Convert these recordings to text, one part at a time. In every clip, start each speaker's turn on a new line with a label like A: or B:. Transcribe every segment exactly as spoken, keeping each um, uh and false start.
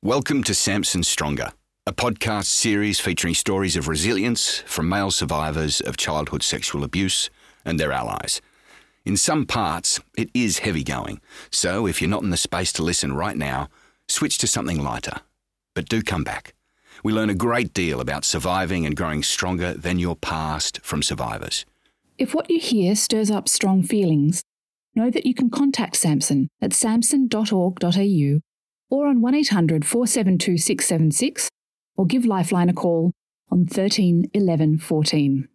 A: Welcome to Samson Stronger, a podcast series featuring stories of resilience from male survivors of childhood sexual abuse and their allies. In some parts, it is heavy going, so if you're not in the space to listen right now, switch to something lighter. But do come back. We learn a great deal about surviving and growing stronger than your past from survivors.
B: If what you hear stirs up strong feelings, know that you can contact Samson at samson dot org dot a u or on one eight hundred four seven two six seven six or give Lifeline a call on thirteen eleven fourteen.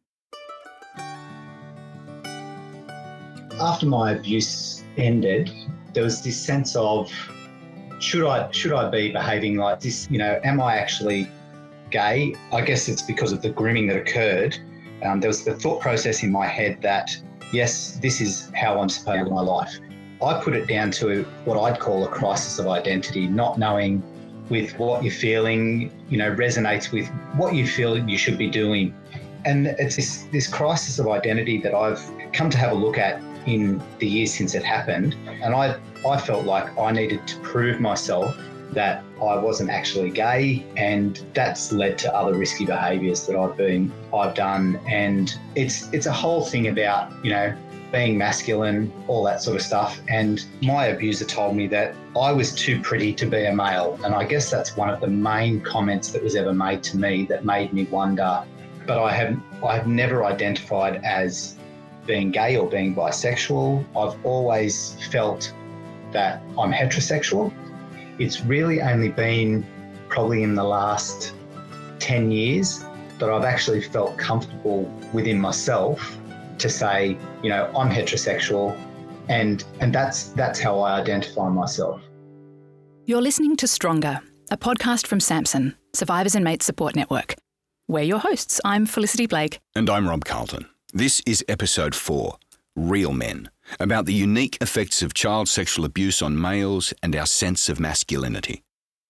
C: After my abuse ended, there was this sense of, should I should I be behaving like this? You know, am I actually gay? I guess it's because of the grooming that occurred. Um, there was the thought process in my head that, yes, this is how I'm supposed to live my life. I put it down to what I'd call a crisis of identity, not knowing with what you're feeling, you know, resonates with what you feel you should be doing. And it's this, this crisis of identity that I've come to have a look at in the years since it happened. And I, I felt like I needed to prove myself that I wasn't actually gay, and that's led to other risky behaviours that I've been, I've done. And it's it's a whole thing about, you know, being masculine, all that sort of stuff. And my abuser told me that I was too pretty to be a male. And I guess that's one of the main comments that was ever made to me that made me wonder. But I have I've never identified as being gay or being bisexual. I've always felt that I'm heterosexual. It's really only been probably in the last ten years that I've actually felt comfortable within myself to say, you know, I'm heterosexual, and and that's that's how I identify myself.
B: You're listening to Stronger, a podcast from Samson, Survivors and Mates Support Network. We're your hosts. I'm Felicity Blake.
A: And I'm Rob Carlton. This is episode four, Real Men, about the unique effects of child sexual abuse on males and our sense of masculinity.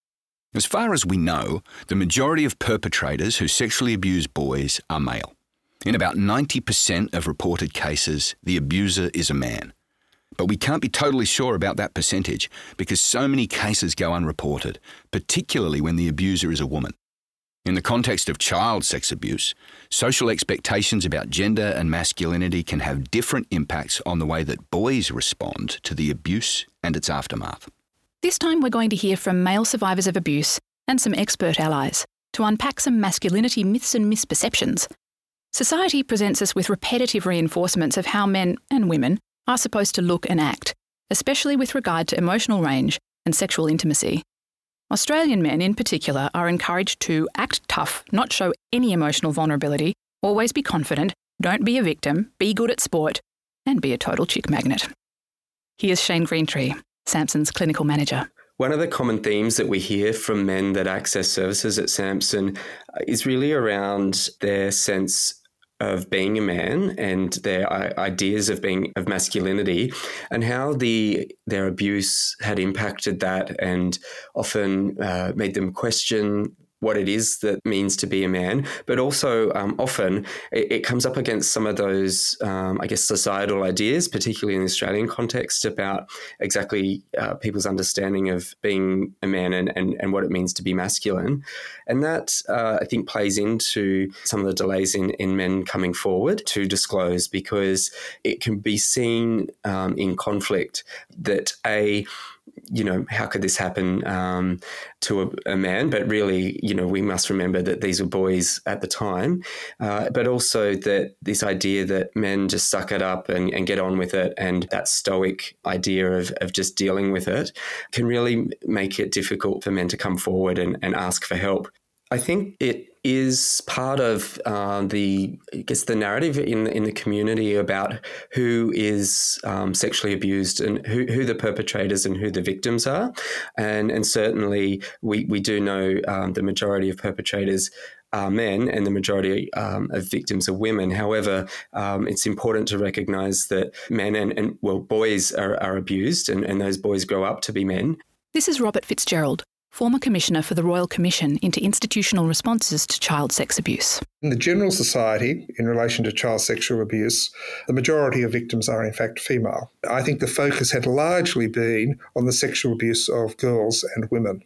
A: As far as we know, the majority of perpetrators who sexually abuse boys are male. In about ninety percent of reported cases, the abuser is a man. But we can't be totally sure about that percentage because so many cases go unreported, particularly when the abuser is a woman. In the context of child sex abuse, social expectations about gender and masculinity can have different impacts on the way that boys respond to the abuse and its aftermath.
B: This time we're going to hear from male survivors of abuse and some expert allies to unpack some masculinity myths and misperceptions. Society presents us with repetitive reinforcements of how men and women are supposed to look and act, especially with regard to emotional range and sexual intimacy. Australian men in particular are encouraged to act tough, not show any emotional vulnerability, always be confident, don't be a victim, be good at sport, and be a total chick magnet. Here's Shane Greentree, Samson's clinical manager.
D: One of the common themes that we hear from men that access services at Samson is really around their sense of being a man and their ideas of being of masculinity, and how the their abuse had impacted that and often uh, made them question what it is that means to be a man, but also um, often it, it comes up against some of those, um, I guess, societal ideas, particularly in the Australian context, about exactly uh, people's understanding of being a man and, and, and what it means to be masculine. And that, uh, I think, plays into some of the delays in, in men coming forward to disclose, because it can be seen um, in conflict that a you know, how could this happen um, to a, a man? But really, you know, we must remember that these were boys at the time, uh, but also that this idea that men just suck it up and, and get on with it, and that stoic idea of, of just dealing with it can really make it difficult for men to come forward and, and ask for help. I think it is part of uh, the, I guess, the narrative in in the community about who is um, sexually abused and who, who the perpetrators and who the victims are, and and certainly we we do know um, the majority of perpetrators are men and the majority um, of victims are women. However, um, it's important to recognise that men and, and well boys are, are abused, and, and those boys grow up to be men.
B: This is Robert Fitzgerald, former Commissioner for the Royal Commission into Institutional Responses to Child Sex Abuse.
E: In the general society, in relation to child sexual abuse, the majority of victims are in fact female. I think the focus had largely been on the sexual abuse of girls and women.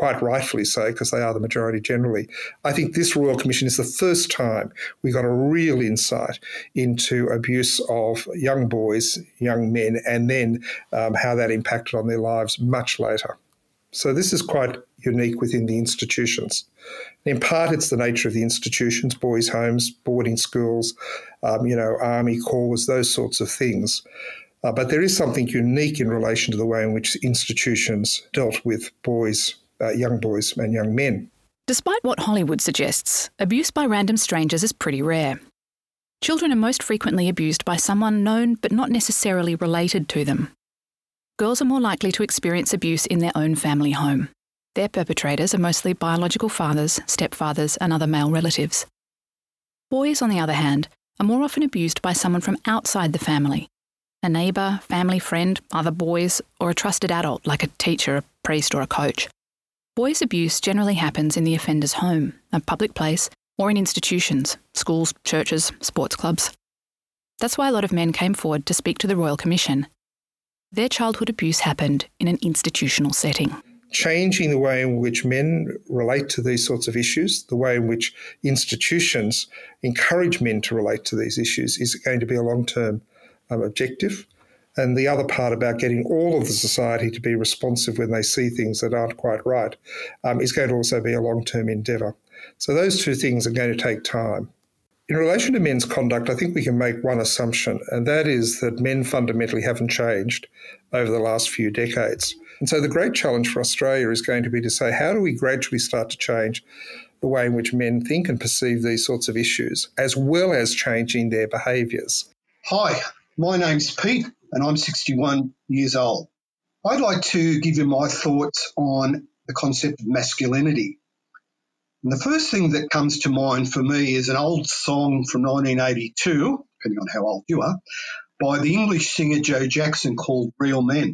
E: quite rightfully so, because they are the majority generally. I think this Royal Commission is the first time we got a real insight into abuse of young boys, young men, and then um, how that impacted on their lives much later. So this is quite unique within the institutions. In part, it's the nature of the institutions, boys' homes, boarding schools, um, you know, army corps, those sorts of things. Uh, but there is something unique in relation to the way in which institutions dealt with boys, uh, young boys and young men.
B: Despite what Hollywood suggests, abuse by random strangers is pretty rare. Children are most frequently abused by someone known but not necessarily related to them. Girls are more likely to experience abuse in their own family home. Their perpetrators are mostly biological fathers, stepfathers, and other male relatives. Boys, on the other hand, are more often abused by someone from outside the family. A neighbour, family friend, other boys, or a trusted adult like a teacher, a priest, or a coach. Boys' abuse generally happens in the offender's home, a public place, or in institutions, schools, churches, sports clubs. That's why a lot of men came forward to speak to the Royal Commission. Their childhood abuse happened in an institutional setting.
E: Changing the way in which men relate to these sorts of issues, the way in which institutions encourage men to relate to these issues is going to be a long-term um, objective. And the other part about getting all of the society to be responsive when they see things that aren't quite right um, is going to also be a long-term endeavour. So those two things are going to take time. In relation to men's conduct, I think we can make one assumption, and that is that men fundamentally haven't changed over the last few decades. And so the great challenge for Australia is going to be to say, how do we gradually start to change the way in which men think and perceive these sorts of issues, as well as changing their behaviours?
F: Hi, my name's Pete, and I'm sixty-one years old. I'd like to give you my thoughts on the concept of masculinity. And the first thing that comes to mind for me is an old song from nineteen eighty-two, depending on how old you are, by the English singer Joe Jackson called Real Men.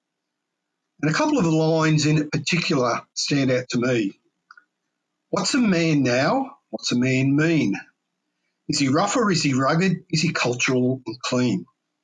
F: And a couple of the lines in it particular stand out to me. What's a man now? What's a man mean? Is he rough or is he rugged? Is he cultural and clean?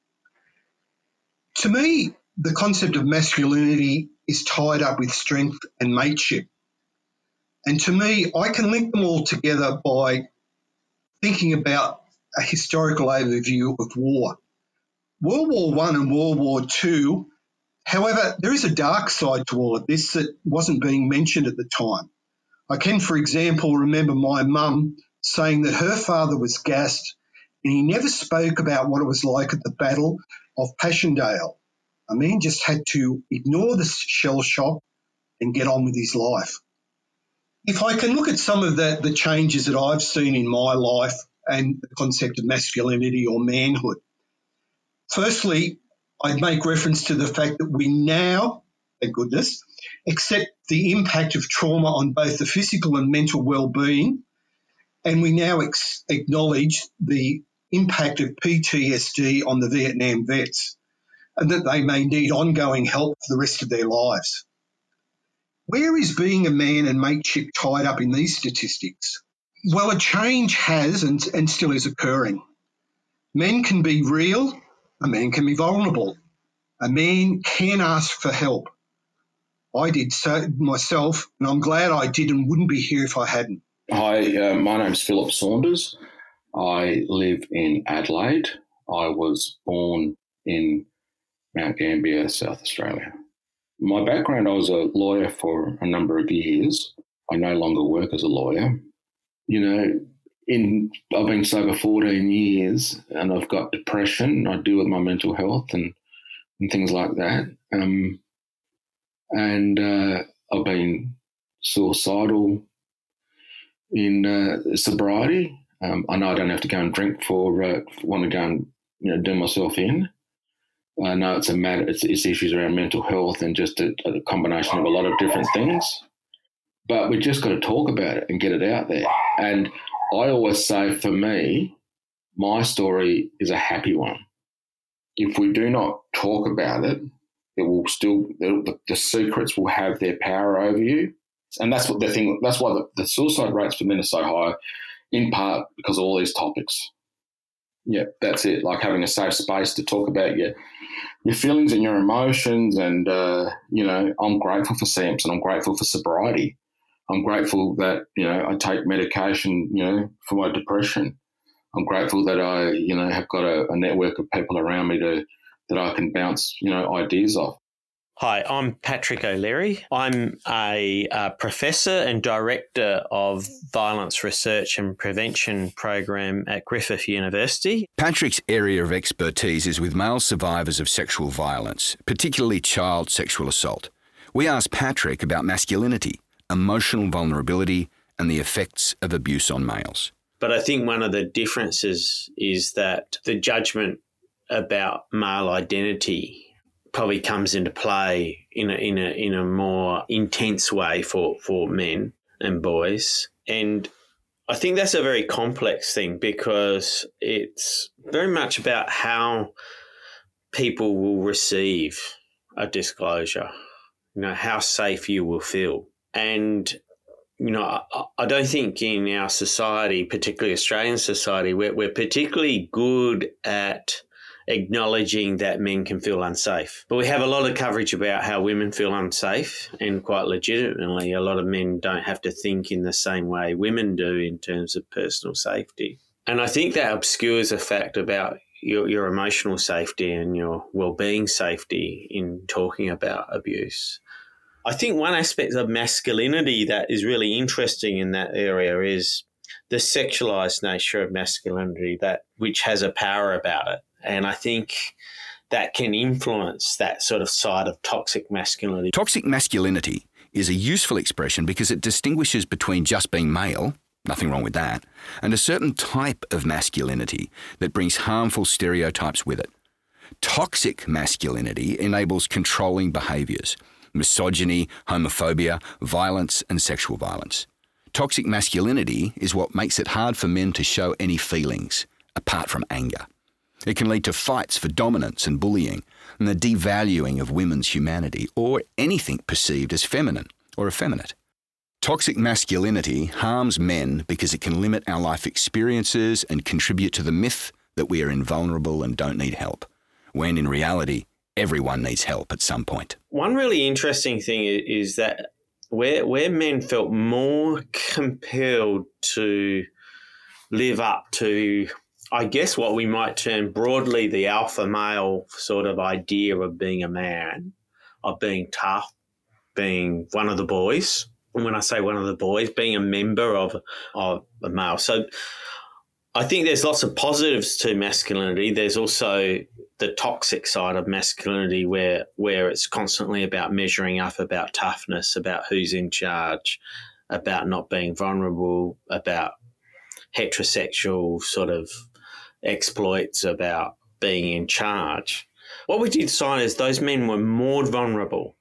F: To me, the concept of masculinity is tied up with strength and mateship. And to me, I can link them all together by thinking about a historical overview of war. World War One and World War Two, however, there is a dark side to all of this that wasn't being mentioned at the time. I can, for example, remember my mum saying that her father was gassed and he never spoke about what it was like at the Battle of Passchendaele. A man just had to ignore the shell shock and get on with his life. If I can look at some of the, the changes that I've seen in my life and the concept of masculinity or manhood, firstly, I'd make reference to the fact that we now, thank goodness, accept the impact of trauma on both the physical and mental well-being, and we now ex- acknowledge the impact of P T S D on the Vietnam vets and that they may need ongoing help for the rest of their lives. Where is being a man and mateship tied up in these statistics? Well, a change has and, and still is occurring. Men can be real, a man can be vulnerable. A man can ask for help. I did so myself, and I'm glad I did and wouldn't be here if I hadn't.
G: Hi, uh, my name's Philip Saunders. I live in Adelaide. I was born in Mount Gambier, South Australia. My background, I was a lawyer for a number of years. I no longer work as a lawyer. You know, in I've been sober fourteen years and I've got depression. I deal with my mental health and, and things like that. Um, and uh, I've been suicidal in uh, sobriety. Um, I know I don't have to go and drink for uh, want to go and you know do myself in. I know it's a matter. It's, it's issues around mental health and just a, a combination of a lot of different things. But we just got to talk about it and get it out there. And I always say, for me, my story is a happy one. If we do not talk about it, it will still the, the secrets will have their power over you. And that's what the thing. That's why the, the suicide rates for men are so high, in part because of all these topics. Yeah, that's it. Like having a safe space to talk about your your feelings and your emotions. And, uh, you know, I'm grateful for Samson. I'm grateful for sobriety. I'm grateful that, you know, I take medication, you know, for my depression. I'm grateful that I, you know, have got a, a network of people around me to that I can bounce, you know, ideas off.
H: Hi, I'm Patrick O'Leary. I'm a, a professor and director of violence research and prevention program at Griffith University.
A: Patrick's area of expertise is with male survivors of sexual violence, particularly child sexual assault. We asked Patrick about masculinity, emotional vulnerability, and the effects of abuse on males.
H: But I think one of the differences is that the judgment about male identity probably comes into play in a in a in a more intense way for, for men and boys. And I think that's a very complex thing because it's very much about how people will receive a disclosure, you know, how safe you will feel. And, you know, I, I don't think in our society, particularly Australian society, we're, we're particularly good at acknowledging that men can feel unsafe. But we have a lot of coverage about how women feel unsafe, and quite legitimately, a lot of men don't have to think in the same way women do in terms of personal safety. And I think that obscures the fact about your, your emotional safety and your well-being safety in talking about abuse. I think one aspect of masculinity that is really interesting in that area is the sexualized nature of masculinity, that which has a power about it. And I think that can influence that sort of side of toxic masculinity.
A: Toxic masculinity is a useful expression because it distinguishes between just being male, nothing wrong with that, and a certain type of masculinity that brings harmful stereotypes with it. Toxic masculinity enables controlling behaviours, misogyny, homophobia, violence, and sexual violence. Toxic masculinity is what makes it hard for men to show any feelings, apart from anger. It can lead to fights for dominance and bullying, and the devaluing of women's humanity, or anything perceived as feminine or effeminate. Toxic masculinity harms men because it can limit our life experiences and contribute to the myth that we are invulnerable and don't need help, when in reality, everyone needs help at some point.
H: One really interesting thing is that where, where men felt more compelled to live up to, I guess, what we might term broadly the alpha male sort of idea of being a man, of being tough, being one of the boys. And when I say one of the boys, being a member of, of a male. So I think there's lots of positives to masculinity. There's also the toxic side of masculinity where, where it's constantly about measuring up, about toughness, about who's in charge, about not being vulnerable, about heterosexual sort of exploits, about being in charge. What we did find is those men were more vulnerable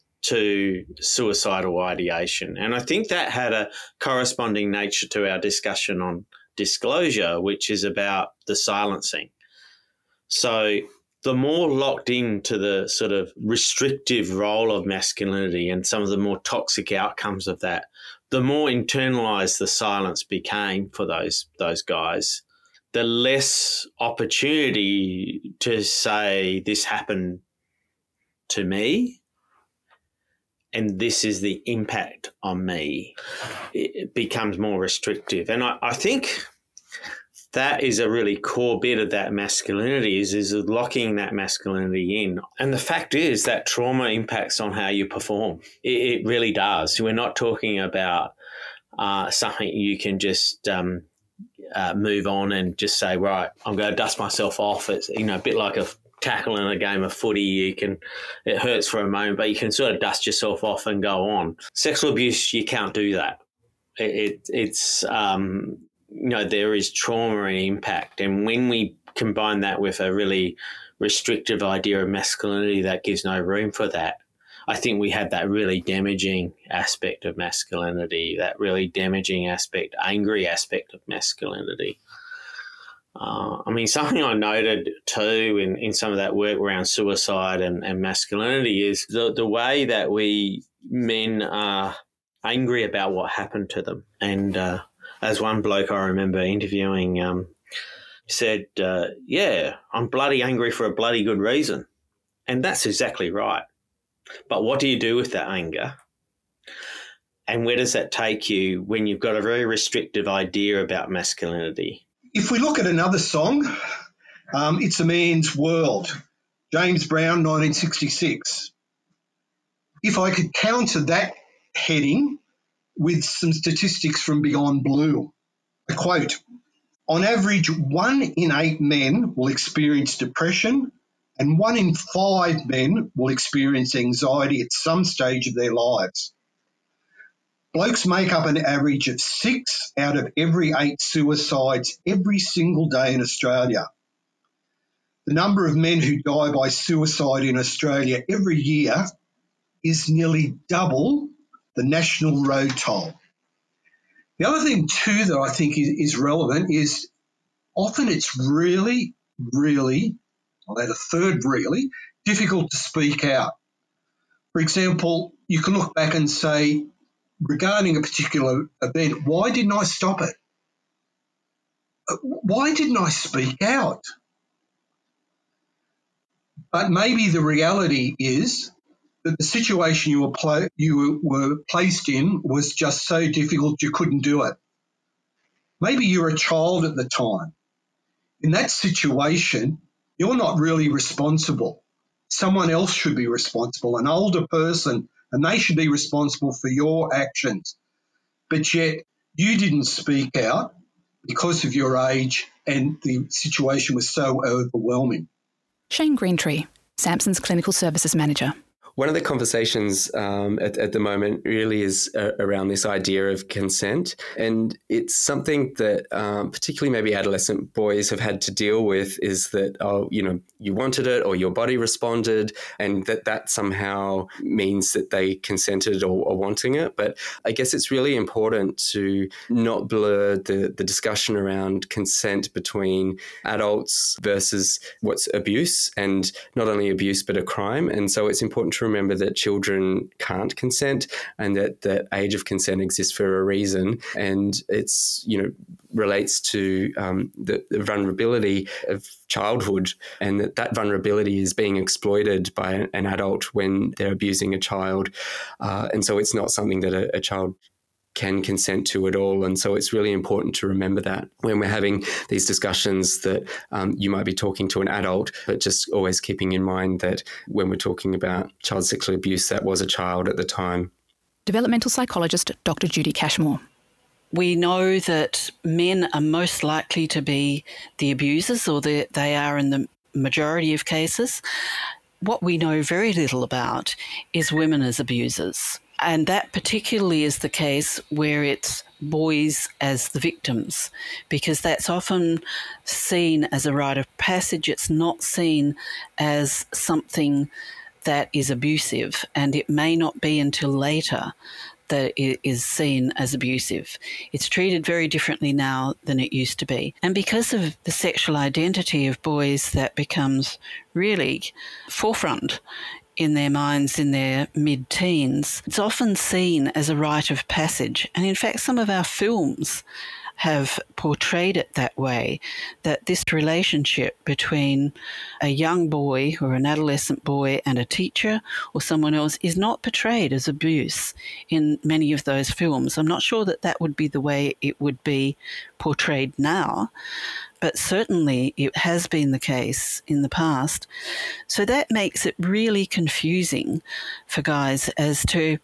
H: to suicidal ideation. And I think that had a corresponding nature to our discussion on disclosure, which is about the silencing. So the more locked into the sort of restrictive role of masculinity and some of the more toxic outcomes of that, the more internalized the silence became for those those guys, the less opportunity to say this happened to me and this is the impact on me. It becomes more restrictive. And I, I think that is a really core bit of that masculinity is, is locking that masculinity in. And the fact is that trauma impacts on how you perform. It, it really does. We're not talking about uh, something you can just um, uh, move on and just say, right, I'm going to dust myself off. It's, you know, a bit like a tackle in a game of footy. You can, it hurts for a moment, but you can sort of dust yourself off and go on. Sexual abuse, you can't do that. It, it it's, um, you know, there is trauma and impact. And when we combine that with a really restrictive idea of masculinity that gives no room for that, I think we have that really damaging aspect of masculinity, that really damaging aspect, angry aspect of masculinity. Uh, I mean, something I noted too in, in some of that work around suicide and, and masculinity is the, the way that we men are angry about what happened to them. And uh, as one bloke I remember interviewing, um, said, uh, yeah, I'm bloody angry for a bloody good reason. And that's exactly right. But what do you do with that anger? And where does that take you when you've got a very restrictive idea about masculinity?
F: If we look at another song, um, It's a Man's World, James Brown, nineteen sixty-six. If I could counter that heading with some statistics from Beyond Blue, a quote, on average, one in eight men will experience depression and one in five men will experience anxiety at some stage of their lives. Blokes make up an average of six out of every eight suicides every single day in Australia. The number of men who die by suicide in Australia every year is nearly double the national road toll. The other thing too that I think is, is relevant is often it's really, really, I'll add a third really, difficult to speak out. For example, you can look back and say, regarding a particular event, why didn't I stop it? Why didn't I speak out? But maybe the reality is that the situation you were, pl- you were placed in was just so difficult you couldn't do it. Maybe you were a child at the time. In that situation, you're not really responsible. Someone else should be responsible, an older person, and they should be responsible for your actions. But yet you didn't speak out because of your age and the situation was so overwhelming.
B: Shane Greentree, Samson's Clinical Services Manager.
D: One of the conversations um, at, at the moment really is uh, around this idea of consent. And it's something that um, particularly maybe adolescent boys have had to deal with is that, oh, you know, you wanted it or your body responded and that that somehow means that they consented or, or wanting it. But I guess it's really important to not blur the, the discussion around consent between adults versus what's abuse, and not only abuse but a crime. And so it's important to remember that children can't consent and that the age of consent exists for a reason. And it's, you know, relates to um, the, the vulnerability of childhood, and that that vulnerability is being exploited by an adult when they're abusing a child. Uh, and so it's not something that a, a child can consent to at all. And so it's really important to remember that when we're having these discussions that um, you might be talking to an adult, but just always keeping in mind that when we're talking about child sexual abuse, that was a child at the time.
B: Developmental psychologist Doctor Judy Cashmore.
I: We know that men are most likely to be the abusers, or the, they are in the majority of cases. What we know very little about is women as abusers. And that particularly is the case where it's boys as the victims, because that's often seen as a rite of passage. It's not seen as something that is abusive, and it may not be until later that it is seen as abusive. It's treated very differently now than it used to be. And because of the sexual identity of boys, that becomes really forefront in their minds in their mid-teens. It's often seen as a rite of passage. And in fact, some of our films have portrayed it that way, that this relationship between a young boy or an adolescent boy and a teacher or someone else is not portrayed as abuse in many of those films. I'm not sure that that would be the way it would be portrayed now, but certainly it has been the case in the past. So that makes it really confusing for guys as to,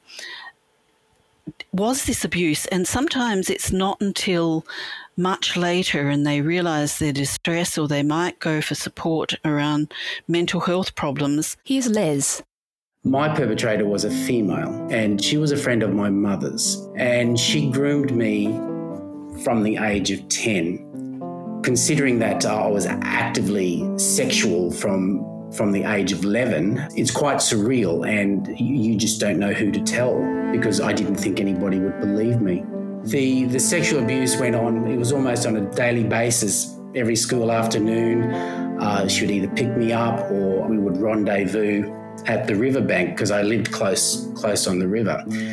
I: was this abuse? And sometimes it's not until much later and they realise their distress, or they might go for support around mental health problems.
B: Here's Les.
J: My perpetrator was a female, and she was a friend of my mother's, and she groomed me from the age of ten. Considering that uh, I was actively sexual from from the age of eleven, it's quite surreal, and you just don't know who to tell, because I didn't think anybody would believe me. The the sexual abuse went on, it was almost on a daily basis. Every school afternoon, uh, she would either pick me up or we would rendezvous at the riverbank, because I lived close close on the river.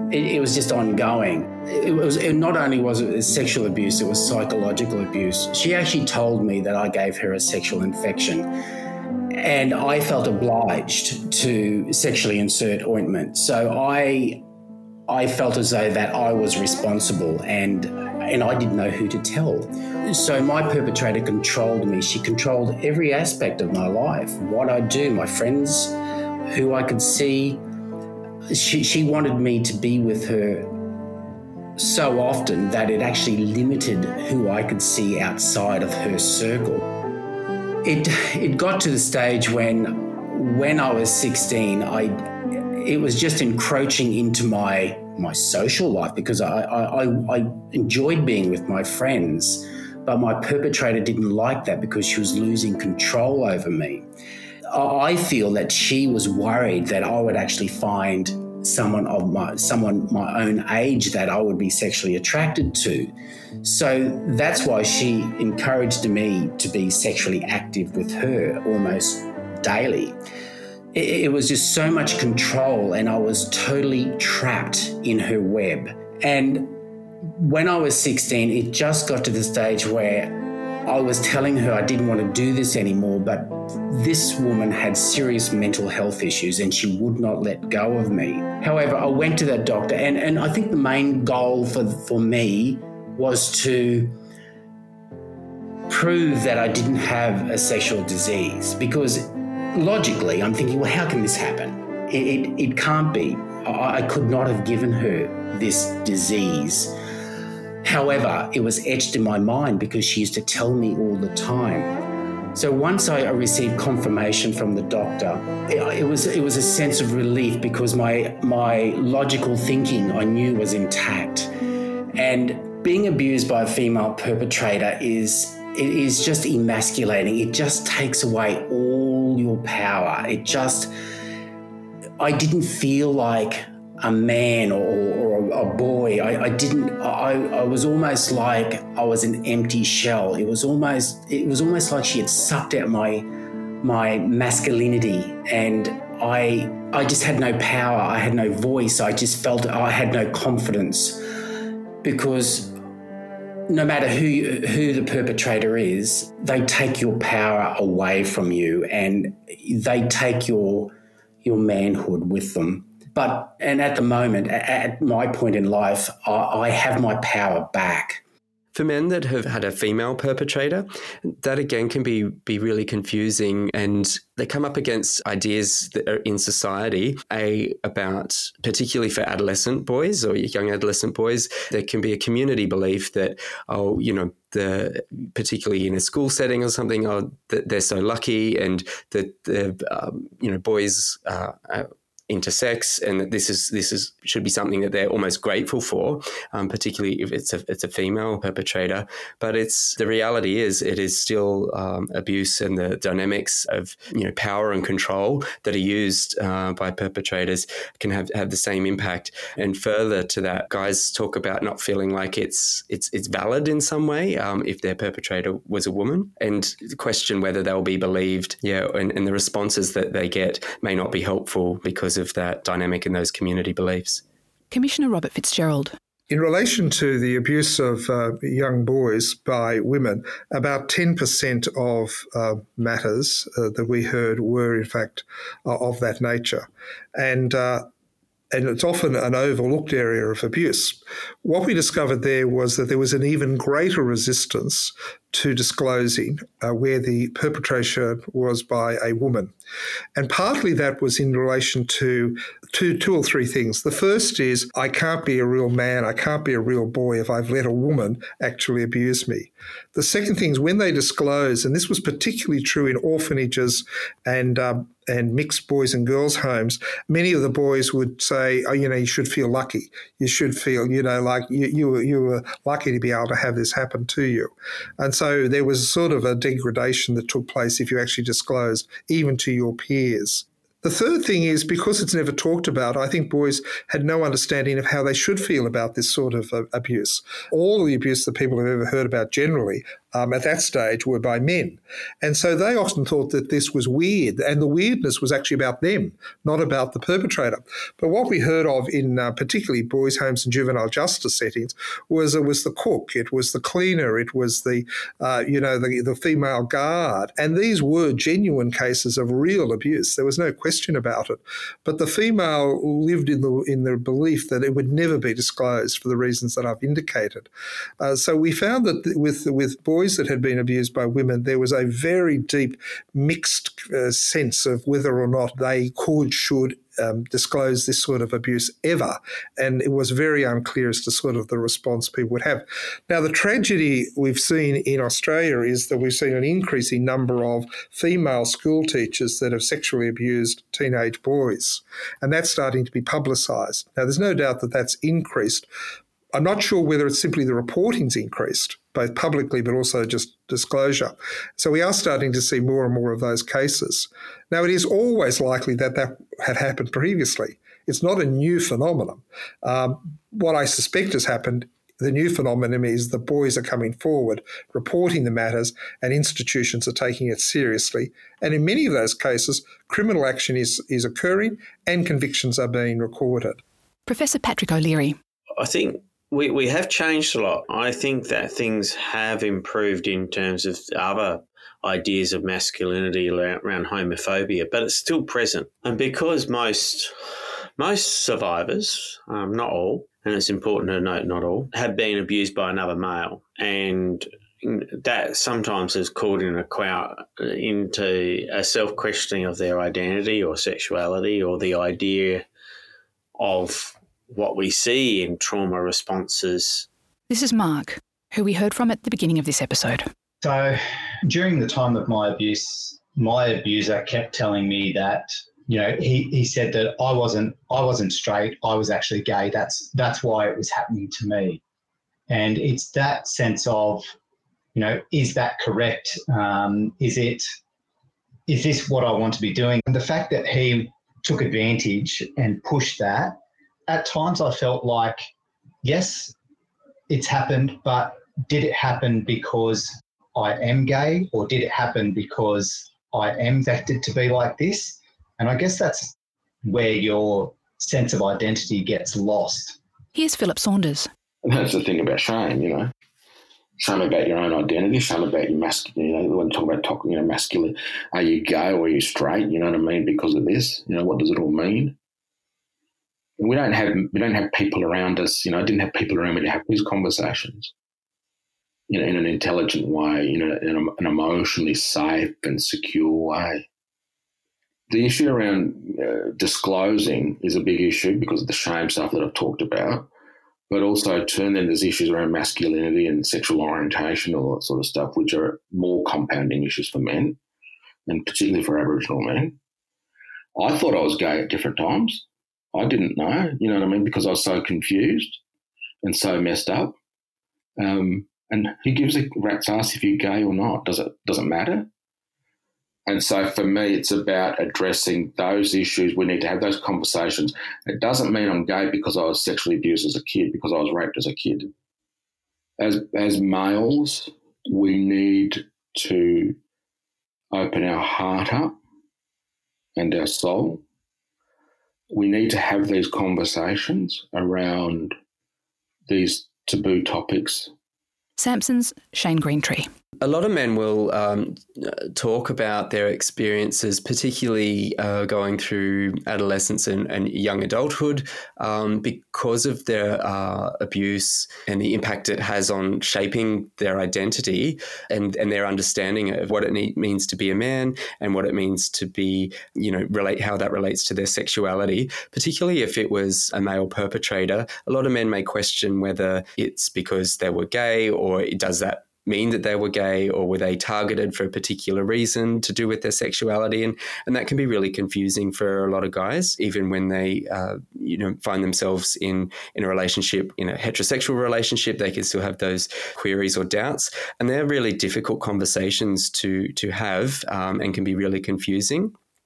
J: it, it was just ongoing. It was it, not only was it sexual abuse, it was psychological abuse. She actually told me that I gave her a sexual infection, and I felt obliged to sexually insert ointment. So I I felt as though that I was responsible, and and I didn't know who to tell. So my perpetrator controlled me. She controlled every aspect of my life, what I do, my friends, who I could see. She, she wanted me to be with her so often that it actually limited who I could see outside of her circle. It it got to the stage when, when I was sixteen, I it was just encroaching into my my social life, because I, I, I enjoyed being with my friends, but my perpetrator didn't like that because she was losing control over me. I feel that she was worried that I would actually find someone of my someone my own age that I would be sexually attracted to. So that's why she encouraged me to be sexually active with her almost daily. It was just so much control, and I was totally trapped in her web. And when I was sixteen, it just got to the stage where I was telling her I didn't want to do this anymore, but this woman had serious mental health issues and she would not let go of me. However, I went to that doctor, and, and I think the main goal for, for me was to prove that I didn't have a sexual disease, because logically, I'm thinking, well, how can this happen? It, it, it can't be. I, I could not have given her this disease. However, it was etched in my mind because she used to tell me all the time. So once I received confirmation from the doctor, it, it was it was a sense of relief, because my my logical thinking I knew was intact. And being abused by a female perpetrator is it is just emasculating. It just takes away all your power. It just, I didn't feel like a man or, or a boy. I, I didn't, I, I was almost like I was an empty shell. It was almost, it was almost like she had sucked out my, my masculinity, and I, I just had no power. I had no voice. I just felt I had no confidence, because no matter who you, who the perpetrator is, they take your power away from you, and they take your your manhood with them. But and at the moment, at my point in life, I, I have my power back.
D: For men that have had a female perpetrator, that again can be be really confusing, and they come up against ideas that are in society a, about, particularly for adolescent boys or young adolescent boys, there can be a community belief that, oh, you know, the particularly in a school setting or something, oh, that they're so lucky, and that the um, you know boys uh, are intersex, and that this is this is should be something that they're almost grateful for, um, particularly if it's a it's a female perpetrator. But it's the reality is it is still um, abuse, and the dynamics of you know power and control that are used uh, by perpetrators can have, have the same impact. And further to that, guys talk about not feeling like it's it's it's valid in some way um, if their perpetrator was a woman, and question whether they'll be believed. Yeah, and, and the responses that they get may not be helpful because of that dynamic in those community beliefs.
B: Commissioner Robert Fitzgerald.
E: In relation to the abuse of uh, young boys by women, about ten percent of uh, matters uh, that we heard were in fact uh, of that nature. And uh, and it's often an overlooked area of abuse. What we discovered there was that there was an even greater resistance to disclosing uh, where the perpetration was by a woman. And partly that was in relation to two, two or three things. The first is, I can't be a real man, I can't be a real boy if I've let a woman actually abuse me. The second thing is when they disclose, and this was particularly true in orphanages and um, and mixed boys and girls homes, many of the boys would say, oh, you know, you should feel lucky. You should feel, you know, like you, you, were, you were lucky to be able to have this happen to you. And so there was sort of a degradation that took place if you actually disclosed, even to your peers. The third thing is, because it's never talked about, I think boys had no understanding of how they should feel about this sort of uh, abuse. All the abuse that people have ever heard about generally um, at that stage were by men. And so they often thought that this was weird, and the weirdness was actually about them, not about the perpetrator. But what we heard of in uh, particularly boys' homes and juvenile justice settings was it was the cook, it was the cleaner, it was the, uh, you know, the, the female guard. And these were genuine cases of real abuse. There was no question about it. But the female lived in the in the belief that it would never be disclosed for the reasons that I've indicated. Uh, so we found that with with boys that had been abused by women, there was a very deep mixed uh, sense of whether or not they could, should um, disclose this sort of abuse ever. And it was very unclear as to sort of the response people would have. Now, the tragedy we've seen in Australia is that we've seen an increasing number of female school teachers that have sexually abused teenage boys. And that's starting to be publicised. Now, there's no doubt that that's increased. I'm not sure whether it's simply the reporting's increased, both publicly but also just disclosure. So we are starting to see more and more of those cases. Now, it is always likely that that had happened previously. It's not a new phenomenon. Um, what I suspect has happened, the new phenomenon is the boys are coming forward, reporting the matters, and institutions are taking it seriously. And in many of those cases, criminal action is, is occurring and convictions are being recorded.
B: Professor Patrick O'Leary.
H: I think we, we have changed a lot. I think that things have improved in terms of other ideas of masculinity around homophobia, but it's still present. And because most most survivors, um, not all, and it's important to note not all, have been abused by another male, and that sometimes has called in a crowd into a self-questioning of their identity or sexuality or the idea of what we see in trauma responses.
B: This is Mark, who we heard from at the beginning of this episode.
C: So during the time of my abuse, my abuser kept telling me that, you know, he, he said that I wasn't I wasn't straight, I was actually gay. That's that's why it was happening to me. And it's that sense of, you know, is that correct? Um, is it is this what I want to be doing? And the fact that he took advantage and pushed that, at times I felt like, yes, it's happened, but did it happen because I am gay, or did it happen because I am affected to be like this? And I guess that's where your sense of identity gets lost.
B: Here's Philip Saunders.
G: And that's the thing about shame, you know. Shame about your own identity, shame about your masculine, you know, when you talk about talking, you know, masculine, are you gay or are you straight, you know what I mean, because of this? You know, what does it all mean? And we don't have we don't have people around us, you know, I didn't have people around me to have these conversations, you know, in an intelligent way, you know, in a, an emotionally safe and secure way. The issue around uh, disclosing is a big issue because of the shame stuff that I've talked about, but also turn then there's issues around masculinity and sexual orientation, all that sort of stuff, which are more compounding issues for men, and particularly for Aboriginal men. I thought I was gay at different times. I didn't know, you know what I mean, because I was so confused and so messed up. Um, and who gives a rat's ass if you're gay or not? Does it doesn't matter? And so for me, it's about addressing those issues. We need to have those conversations. It doesn't mean I'm gay because I was sexually abused as a kid, because I was raped as a kid. As as males, we need to open our heart up and our soul. We need to have these conversations around these taboo topics.
B: Samson's Shane Greentree.
D: A lot of men will um, talk about their experiences, particularly uh, going through adolescence and, and young adulthood, um, because of their uh, abuse and the impact it has on shaping their identity and, and their understanding of what it need, means to be a man and what it means to be, you know, relate how that relates to their sexuality, particularly if it was a male perpetrator. A lot of men may question whether it's because they were gay, or does that mean that they were gay, or were they targeted for a particular reason to do with their sexuality? And and that can be really confusing for a lot of guys, even when they, uh, you know, find themselves in, in a relationship, in a heterosexual relationship, they can still have those queries or doubts. And they're really difficult conversations to, to have um, and can be really confusing.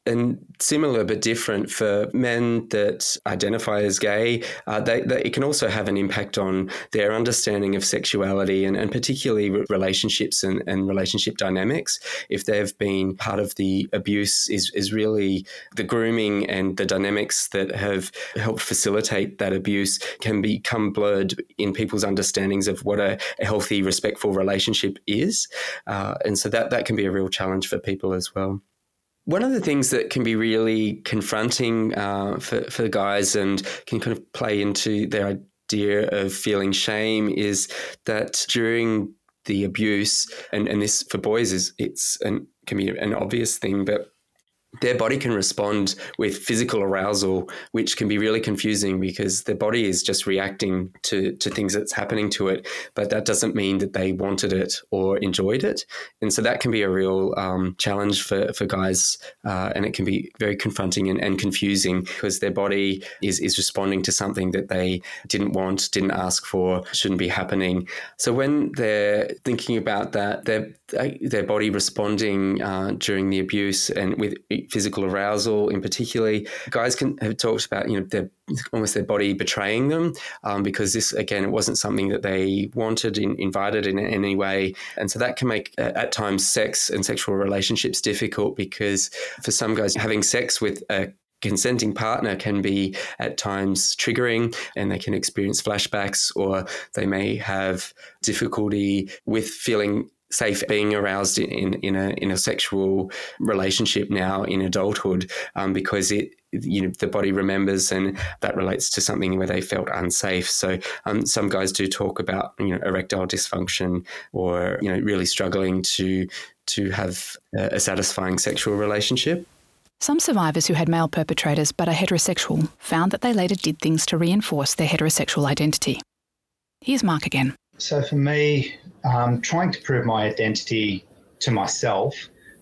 D: And similar but different for men that identify as gay, uh, they, they, it can also have an impact on their understanding of sexuality and, and particularly relationships and, and relationship dynamics. If they've been part of the abuse, is, is really the grooming and the dynamics that have helped facilitate that abuse can become blurred in people's understandings of what a, a healthy, respectful relationship is. Uh, and so that, that can be a real challenge for people as well. One of the things that can be really confronting uh, for, for guys and can kind of play into their idea of feeling shame is that during the abuse, and, and this for boys is it's an, can be an obvious thing, but their body can respond with physical arousal, which can be really confusing because their body is just reacting to, to things that's happening to it, but that doesn't mean that they wanted it or enjoyed it. And so that can be a real um, challenge for, for guys, uh, and it can be very confronting and, and confusing because their body is, is responding to something that they didn't want, didn't ask for, shouldn't be happening. So when they're thinking about that, their, their body responding uh, during the abuse and with physical arousal in particular, guys can have talked about, you know, their almost their body betraying them um, because this, again, it wasn't something that they wanted, in, invited in any way. And so that can make, uh, at times, sex and sexual relationships difficult because for some guys, having sex with a consenting partner can be at times triggering and they can experience flashbacks, or they may have difficulty with feeling safe being aroused in, in a in a sexual relationship now in adulthood um, because it you know the body remembers, and that relates to something where they felt unsafe. So um, some guys do talk about you know erectile dysfunction or you know really struggling to to have a, a satisfying sexual relationship.
B: Some survivors who had male perpetrators but are heterosexual found that they later did things to reinforce their heterosexual identity. Here's Mark again.
C: So for me, um, trying to prove my identity to myself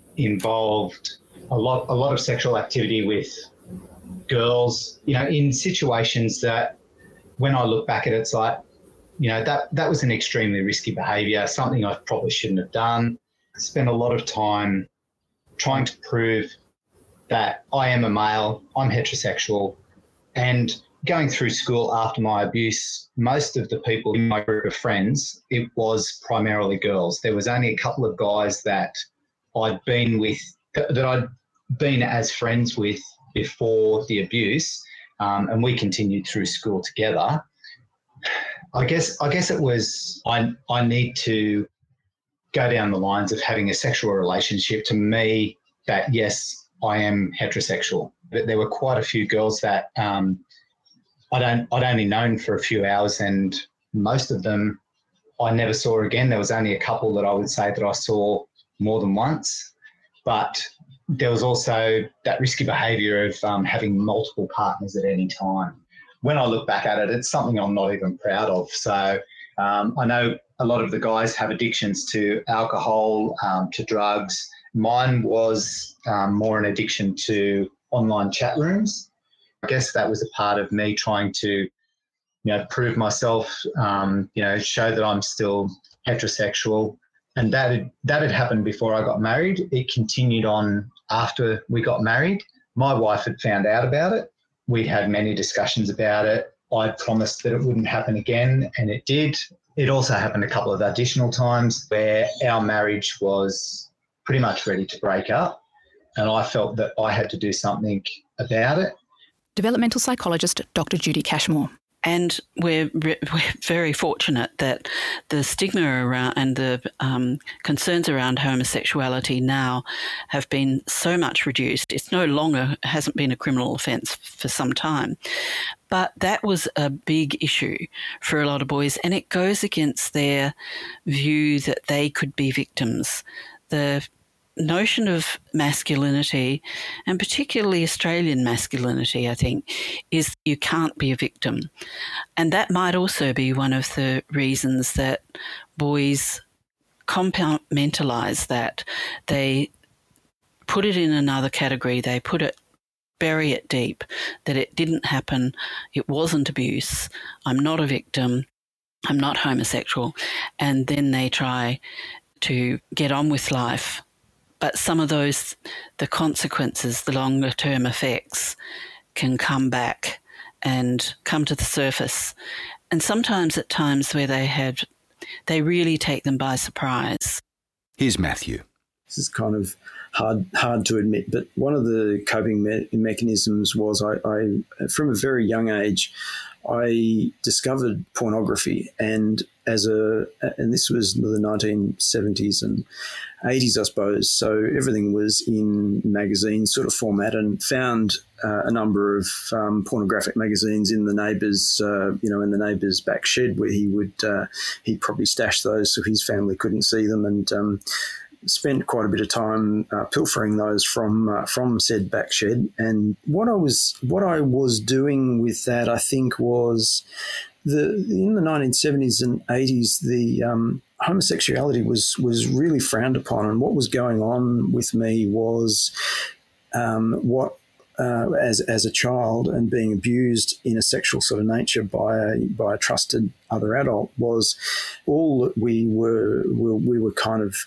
C: involved a lot, a lot of sexual activity with girls, you know, in situations that when I look back at it, it's like, you know, that, that was an extremely risky behaviour, something I probably shouldn't have done. Spent a lot of time trying to prove that I am a male, I'm heterosexual, and going through school after my abuse, most of the people in my group of friends, it was primarily girls. There was only a couple of guys that I'd been with, that I'd been as friends with before the abuse, um, and we continued through school together. I guess I guess it was I I need to go down the lines of having a sexual relationship to me that, yes, I am heterosexual. But there were quite a few girls that um, I don't, I'd only known for a few hours, and most of them I never saw again. There was only a couple that I would say that I saw more than once, but there was also that risky behaviour of um, having multiple partners at any time. When I look back at it, it's something I'm not even proud of. So um, I know a lot of the guys have addictions to alcohol, um, to drugs. Mine was um, more an addiction to online chat rooms. I guess that was a part of me trying to, you know, prove myself, um, you know, show that I'm still heterosexual. And that had, that had happened before I got married. It continued on after we got married. My wife had found out about it. We'd had many discussions about it. I promised that it wouldn't happen again, and it did. It also happened a couple of additional times where our marriage was pretty much ready to break up, and I felt that I had to do something about it.
B: Developmental psychologist Doctor Judy Cashmore.
I: And we're, we're very fortunate that the stigma around and the um, concerns around homosexuality now have been so much reduced. It's no longer, hasn't been a criminal offence for some time. But that was a big issue for a lot of boys, and it goes against their view that they could be victims. The notion of masculinity, and particularly Australian masculinity, I think, is you can't be a victim. And that might also be one of the reasons that boys compartmentalise that. They put it in another category. They put it, bury it deep, that it didn't happen, it wasn't abuse, I'm not a victim, I'm not homosexual. And then they try to get on with life but some of those, the consequences, the longer term effects can come back and come to the surface. And sometimes at times where they had, they really take them by surprise.
A: Here's Matthew.
K: This is kind of hard hard to admit, but one of the coping me- mechanisms was I, I, from a very young age, I discovered pornography, and as a and this was the nineteen seventies and eighties, I suppose. So everything was in magazine sort of format, and found uh, a number of um, pornographic magazines in the neighbour's, uh, you know, in the neighbour's back shed where he would uh, he'd probably stash those so his family couldn't see them, and um, spent quite a bit of time uh, pilfering those from uh, from said back shed. And what I was what I was doing with that, I think, was the in the nineteen seventies and eighties, the um, homosexuality was was really frowned upon, and what was going on with me was um, what. Uh, as as a child and being abused in a sexual sort of nature by a by a trusted other adult was all that we were, were we were kind of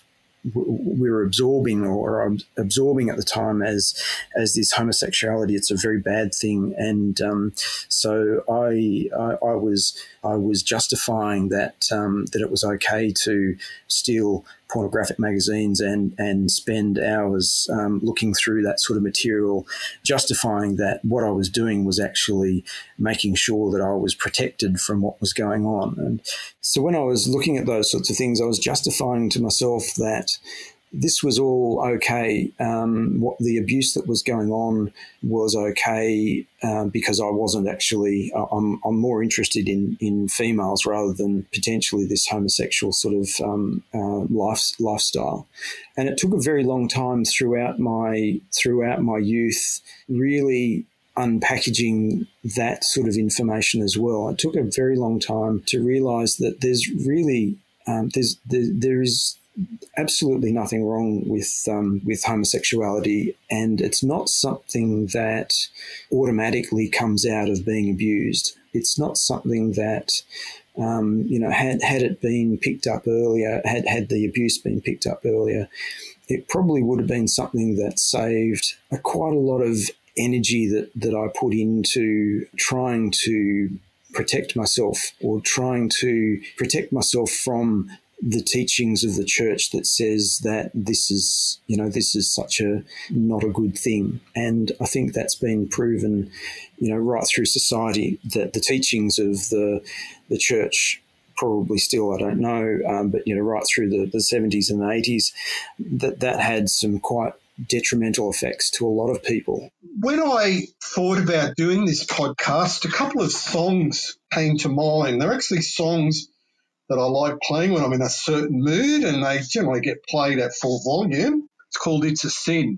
K: we were absorbing or absorbing at the time as as this homosexuality. It's a very bad thing, and um, so I, I I was I was justifying that um, that it was okay to steal pornographic magazines and and spend hours um, looking through that sort of material, justifying that what I was doing was actually making sure that I was protected from what was going on. And so when I was looking at those sorts of things, I was justifying to myself that this was all okay. Um, what the abuse that was going on was okay uh, because I wasn't actually. I'm, I'm more interested in in females rather than potentially this homosexual sort of um, uh, life, lifestyle. And it took a very long time throughout my throughout my youth, really unpackaging that sort of information as well. It took a very long time to realise that there's really um, there's there, there is. absolutely nothing wrong with um, with homosexuality, and it's not something that automatically comes out of being abused. It's not something that um, you know had had it been picked up earlier, had had the abuse been picked up earlier, it probably would have been something that saved a, quite a lot of energy that that I put into trying to protect myself or trying to protect myself from the teachings of the church that says that this is, you know, this is such a not a good thing. And I think that's been proven, you know, right through society, that the teachings of the the church, probably still, I don't know, um, but, you know, right through the, the seventies and the eighties, that that had some quite detrimental effects to a lot of people.
F: When I thought about doing this podcast, a couple of songs came to mind. They're actually songs that I like playing when I'm in a certain mood, and they generally get played at full volume. It's called It's a Sin.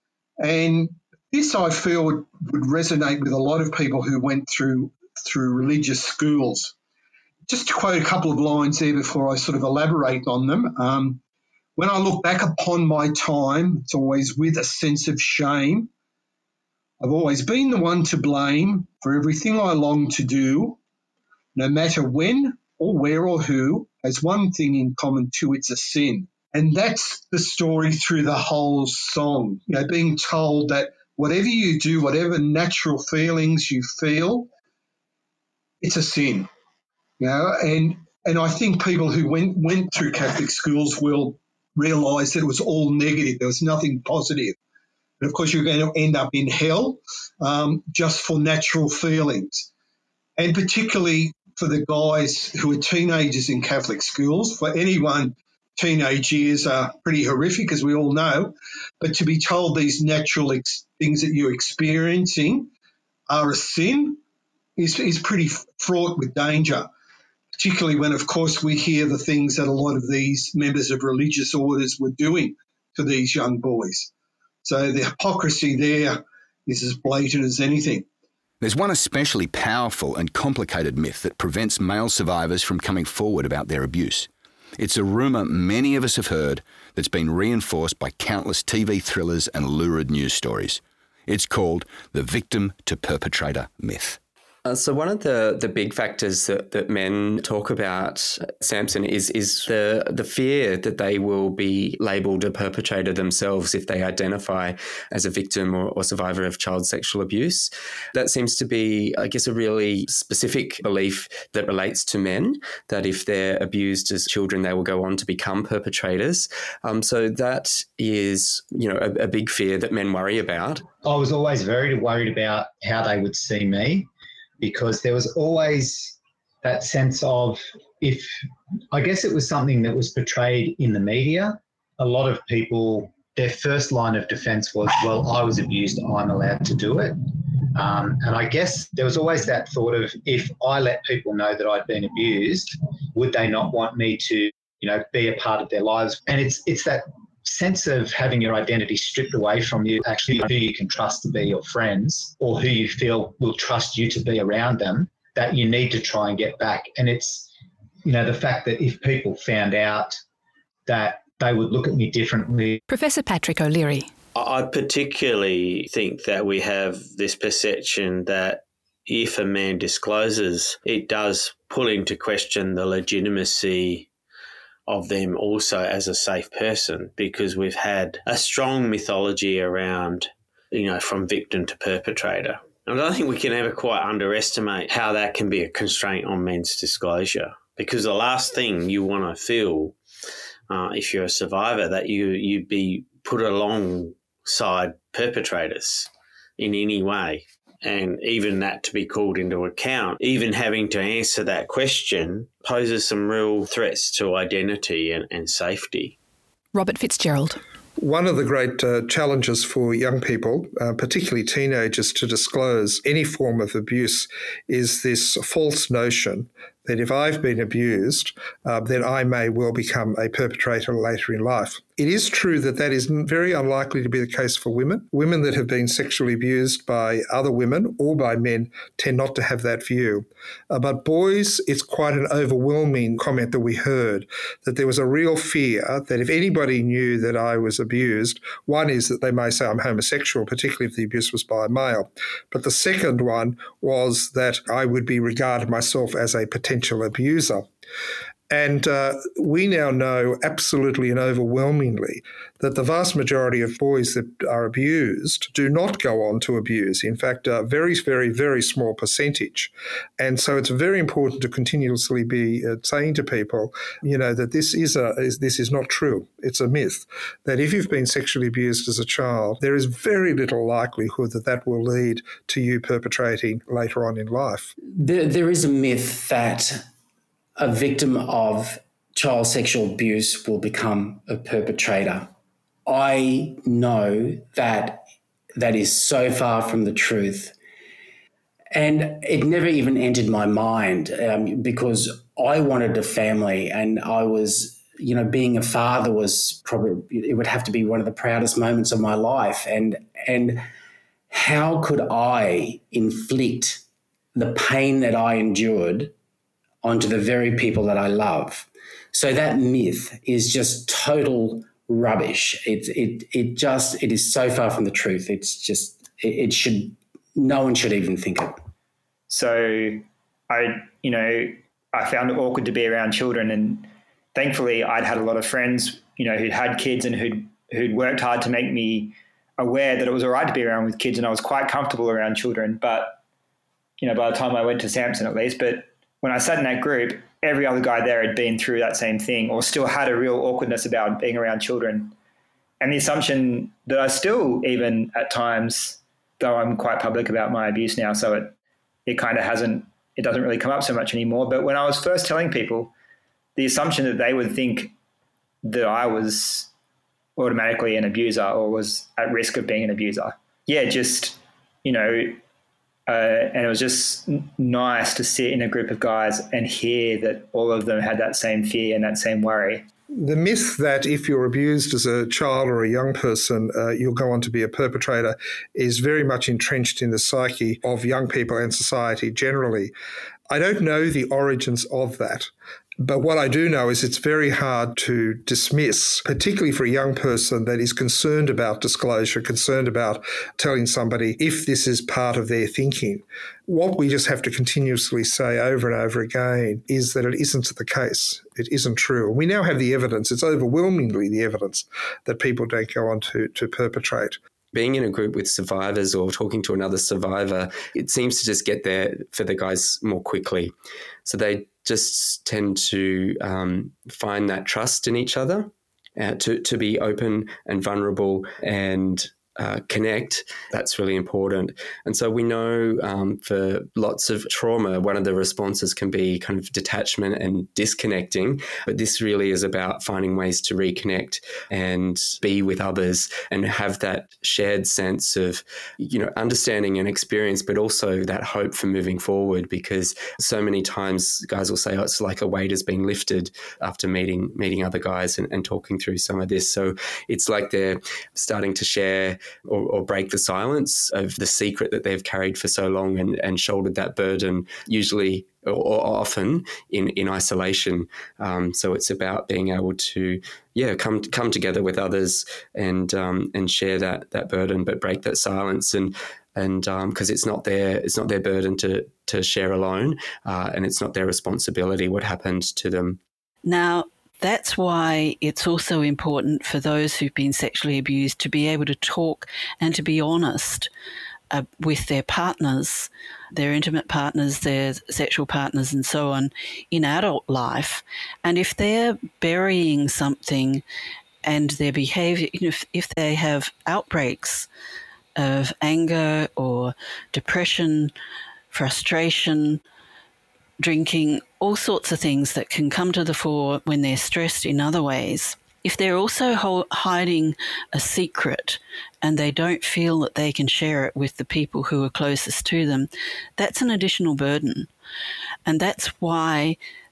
F: And this, I feel, would, would resonate with a lot of people who went through through religious schools. Just to quote a couple of lines there before I sort of elaborate on them. Um, when I look back upon my time, it's always with a sense of shame. I've always been the one to blame for everything I long to do, no matter when or where or who, has one thing in common too: it's a sin. And that's the story through the whole song, you know, being told that whatever you do, whatever natural feelings you feel, it's a sin, you know. And and I think people who went, went through Catholic schools will realise that it was all negative. There was nothing positive. And, of course, you're going to end up in hell um, just for natural feelings. And particularly for the guys who are teenagers in Catholic schools. For anyone, teenage years are pretty horrific, as we all know. But to be told these natural ex- things that you're experiencing are a sin is, is pretty fraught with danger, particularly when, of course, we hear the things that a lot of these members of religious orders were doing to these young boys. So the hypocrisy there is as blatant as anything.
A: There's one especially powerful and complicated myth that prevents male survivors from coming forward about their abuse. It's a rumour many of us have heard that's been reinforced by countless T V thrillers and lurid news stories. It's called the victim-to-perpetrator myth.
D: Uh, so one of the, the big factors that, that men talk about, Samson, is is the the fear that they will be labelled a perpetrator themselves if they identify as a victim or, or survivor of child sexual abuse. That seems to be, I guess, a really specific belief that relates to men, that if they're abused as children, they will go on to become perpetrators. Um, so that is, you know, a, a big fear that men worry about.
C: I was always very worried about how they would see me, because there was always that sense of, if, I guess it was something that was portrayed in the media. A lot of people, their first line of defence was, well, I was abused, I'm allowed to do it. Um, and I guess there was always that thought of, if I let people know that I'd been abused, would they not want me to, you know, be a part of their lives? And it's it's that sense of having your identity stripped away from you, actually who you can trust to be your friends or who you feel will trust you to be around them, that you need to try and get back. And it's, you know, the fact that if people found out, that they would look at me differently.
B: Professor Patrick O'Leary.
H: I particularly think that we have this perception that if a man discloses, it does pull into question the legitimacy of them also as a safe person, because we've had a strong mythology around, you know, from victim to perpetrator. And I don't think we can ever quite underestimate how that can be a constraint on men's disclosure, because the last thing you want to feel uh, if you're a survivor, that you, you be put alongside perpetrators in any way. And even that to be called into account, even having to answer that question poses some real threats to identity and, and safety.
B: Robert Fitzgerald.
E: One of the great uh, challenges for young people, uh, particularly teenagers, to disclose any form of abuse is this false notion that if I've been abused, uh, then I may well become a perpetrator later in life. It is true that that is very unlikely to be the case for women. Women that have been sexually abused by other women or by men tend not to have that view. Uh, but boys, it's quite an overwhelming comment that we heard, that there was a real fear that if anybody knew that I was abused, one is that they may say I'm homosexual, particularly if the abuse was by a male. But the second one was that I would be regarded myself as a potential abuser. And uh, we now know absolutely and overwhelmingly that the vast majority of boys that are abused do not go on to abuse. In fact, a very, very, very small percentage. And so it's very important to continuously be uh, saying to people, you know, that this is a is, this is not true. It's a myth. That if you've been sexually abused as a child, there is very little likelihood that that will lead to you perpetrating later on in life.
J: There, there is a myth that a victim of child sexual abuse will become a perpetrator. I know that that is so far from the truth. And it never even entered my mind um, because I wanted a family, and I was, you know, being a father was probably, it would have to be one of the proudest moments of my life. And, and how could I inflict the pain that I endured onto the very people that I love? So that myth is just total rubbish. It it it just it is so far from the truth. It's just it, it should no one should even think it.
L: So I you know I found it awkward to be around children, and thankfully I'd had a lot of friends, you know, who'd had kids and who'd who'd worked hard to make me aware that it was all right to be around with kids, and I was quite comfortable around children. But you know, by the time I went to Samson, at least, but when I sat in that group, every other guy there had been through that same thing or still had a real awkwardness about being around children. And the assumption that I still, even at times, though I'm quite public about my abuse now, so it, it kind of hasn't, it doesn't really come up so much anymore. But when I was first telling people, the assumption that they would think that I was automatically an abuser or was at risk of being an abuser. Yeah, just, you know, Uh, and it was just nice to sit in a group of guys and hear that all of them had that same fear and that same worry.
E: The myth that if you're abused as a child or a young person, uh, you'll go on to be a perpetrator is very much entrenched in the psyche of young people and society generally. I don't know the origins of that. But what I do know is it's very hard to dismiss, particularly for a young person that is concerned about disclosure, concerned about telling somebody if this is part of their thinking. What we just have to continuously say over and over again is that it isn't the case. It isn't true. And we now have the evidence. It's overwhelmingly the evidence that people don't go on to, to perpetrate.
D: Being in a group with survivors or talking to another survivor, it seems to just get there for the guys more quickly. So they just tend to um, find that trust in each other, uh, to, to be open and vulnerable and uh, connect. That's really important. And so we know um, for lots of trauma, one of the responses can be kind of detachment and disconnecting. But this really is about finding ways to reconnect and be with others and have that shared sense of, you know, understanding and experience, but also that hope for moving forward, because so many times guys will say, oh, it's like a weight has been lifted after meeting meeting other guys and, and talking through some of this. So it's like they're starting to share Or, or break the silence of the secret that they've carried for so long and, and shouldered that burden, usually or, or often in, in isolation. Um, so it's about being able to, yeah, come come together with others and um, and share that that burden, but break that silence and and because um, it's not their it's not their burden to to share alone, uh, and it's not their responsibility what happened to them.
I: Now, that's why it's also important for those who've been sexually abused to be able to talk and to be honest uh, with their partners, their intimate partners, their sexual partners and so on in adult life. And if they're burying something and their behaviour, you know, if, if they have outbreaks of anger or depression, frustration, drinking, all sorts of things that can come to the fore when they're stressed in other ways. If they're also ho- hiding a secret and they don't feel that they can share it with the people who are closest to them, that's an additional burden. And that's why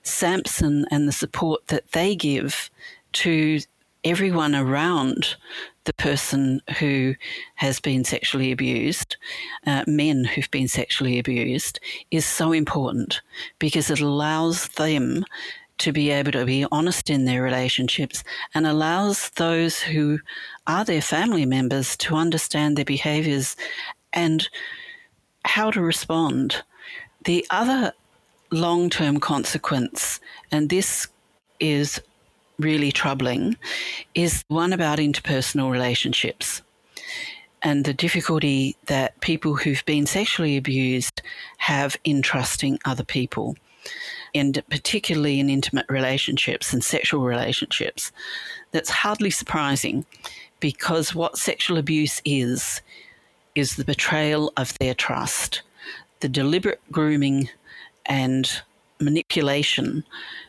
I: Samson and the support that they give to everyone around the person who has been sexually abused, uh, men who've been sexually abused, is so important because it allows them to be able to be honest in their relationships and allows those who are their family members to understand their behaviours and how to respond. The other long-term consequence, and this is really troubling, is one about interpersonal relationships and the difficulty that people who've been sexually abused have in trusting other people, and particularly in intimate relationships and sexual relationships. That's hardly surprising, because what sexual abuse is, is the betrayal of their trust, the deliberate grooming and manipulation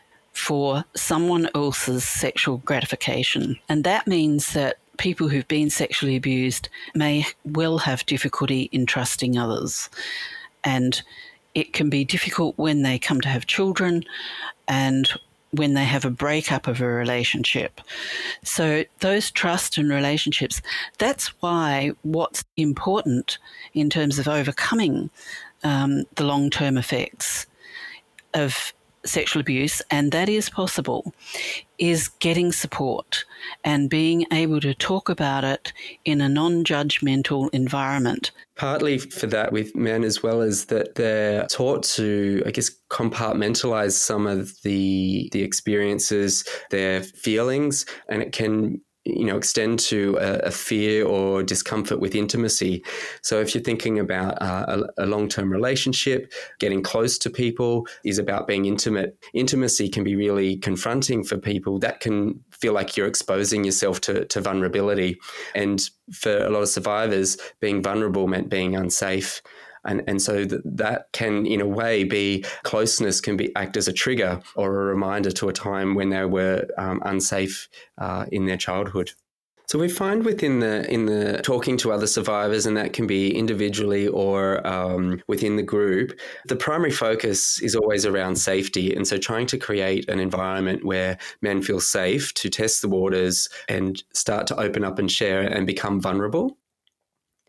I: for someone else's sexual gratification. And that means that people who've been sexually abused may well have difficulty in trusting others. And it can be difficult when they come to have children and when they have a breakup of a relationship. So those trust and relationships, that's why what's important in terms of overcoming um, the long-term effects of sexual abuse, and that is possible, is getting support and being able to talk about it in a non-judgmental environment.
D: Partly for that with men as well as that they're taught to, I guess, compartmentalize some of the the experiences, their feelings, and it can, you know, extend to a, a fear or discomfort with intimacy. So if you're thinking about uh, a, a long-term relationship, getting close to people is about being intimate. Intimacy can be really confronting for people. That can feel like you're exposing yourself to, to vulnerability. And for a lot of survivors, being vulnerable meant being unsafe. And, and so th- that can, in a way, be closeness can be act as a trigger or a reminder to a time when they were um, unsafe uh, in their childhood. So we find within the in the talking to other survivors, and that can be individually or um, within the group, the primary focus is always around safety. And so trying to create an environment where men feel safe to test the waters and start to open up and share and become vulnerable.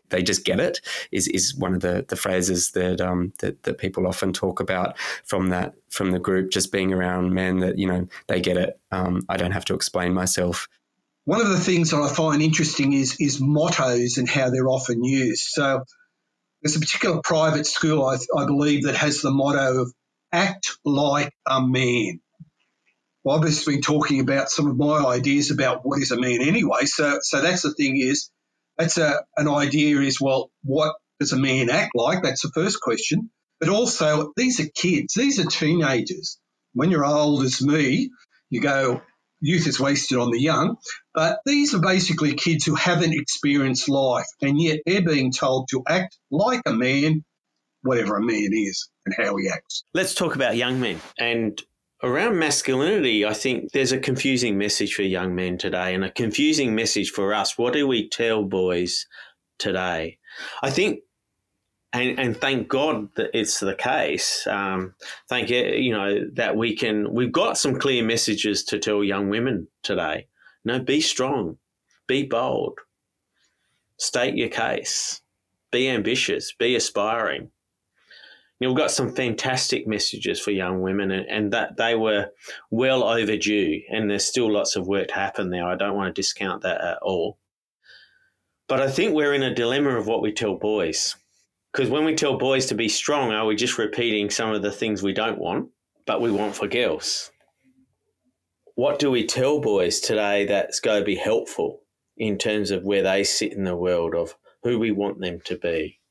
D: they just get it is is one of the the phrases that um that, that people often talk about from that from the group, just being around men that, you know, they get it. Um, I don't have to explain myself.
F: One of the things that I find interesting is is mottos and how they're often used. So there's a particular private school, I, I believe, that has the motto of act like a man. Well, I've just been talking about some of my ideas about what is a man anyway. So so that's the thing is, that's a an idea is, well, what does a man act like? That's the first question. But also, these are kids. These are teenagers. When you're old as me, you go, youth is wasted on the young. But these are basically kids who haven't experienced life, and yet they're being told to act like a man, whatever a man is and how he acts.
H: Let's talk about young men. And around masculinity, I think there's a confusing message for young men today and a confusing message for us. What do we tell boys today? I think, and, and thank God that it's the case. Um, thank you, you know, that we can, we've got some clear messages to tell young women today. No, be strong, be bold, state your case, be ambitious, be aspiring. You know, we've got some fantastic messages for young women, and, and that they were well overdue, and there's still lots of work to happen there. I don't want to discount that at all. But I think we're in a dilemma of what we tell boys. Because when we tell boys to be strong, are we just repeating some of the things we don't want, but we want for girls? What do we tell boys today that's going to be helpful in terms of where they sit in the world, of who we want them to be?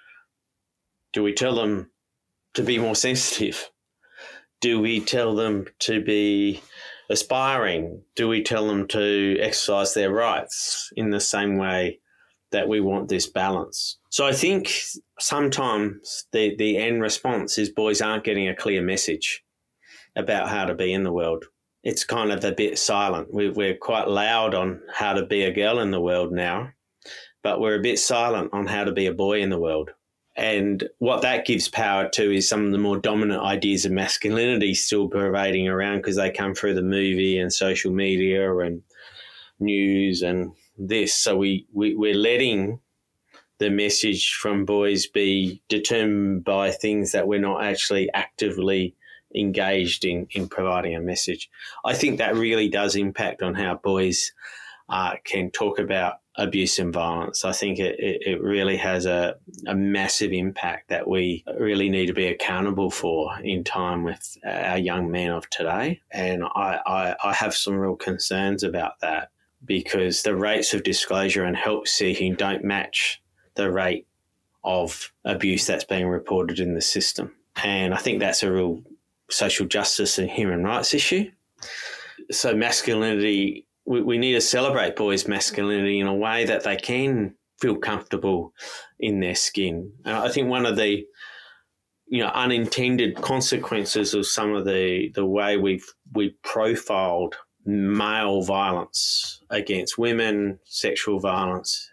H: Do we tell them to be more sensitive? Do we tell them to be aspiring? Do we tell them to exercise their rights in the same way that we want this balance? So I think sometimes the, the end response is boys aren't getting a clear message about how to be in the world. It's kind of a bit silent. We, we're quite loud on how to be a girl in the world now, but we're a bit silent on how to be a boy in the world. And what that gives power to is some of the more dominant ideas of masculinity still pervading around, because they come through the movie and social media and news and this. So we, we, we're letting the message from boys be determined by things that we're not actually actively engaged in, in providing a message. I think that really does impact on how boys uh, can talk about abuse and violence. I think it, it, it really has a, a massive impact that we really need to be accountable for in time with our young men of today. And I, I, I have some real concerns about that, because the rates of disclosure and help seeking don't match the rate of abuse that's being reported in the system. And I think that's a real social justice and human rights issue. So masculinity, we, we need to celebrate boys' masculinity in a way that they can feel comfortable in their skin. And I think one of the, you know, unintended consequences of some of the, the way we've we profiled male violence against women, sexual violence,